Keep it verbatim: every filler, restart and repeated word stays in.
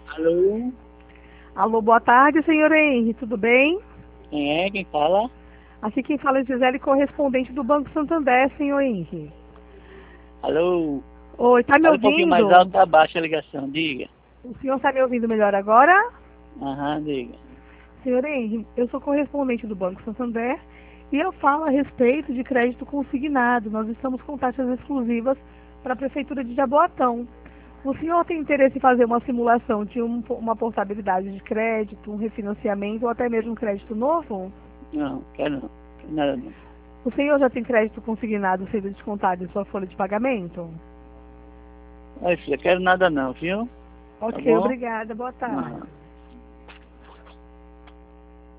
Alô? Alô, boa tarde, senhor Henry, tudo bem? Quem é? Quem fala? Aqui quem fala é Gisele, correspondente do Banco Santander, senhor Henry. Alô? Oi, tá me Fala um pouquinho mais ouvindo? alto, tá baixa a ligação, diga. O senhor está me ouvindo melhor agora? Aham, diga. Senhor Henry, eu sou correspondente do Banco Santander e eu falo a respeito de crédito consignado. Nós estamos com taxas exclusivas para a Prefeitura de Jaboatão. O senhor tem interesse em fazer uma simulação de um- uma portabilidade de crédito, um refinanciamento ou até mesmo um crédito novo? Não, quero não. Quero nada não. O senhor já tem crédito consignado sendo descontado em sua folha de pagamento? Olha, filha, quero nada não, viu? Tá Ok, bom? obrigada. Boa tarde. Aham.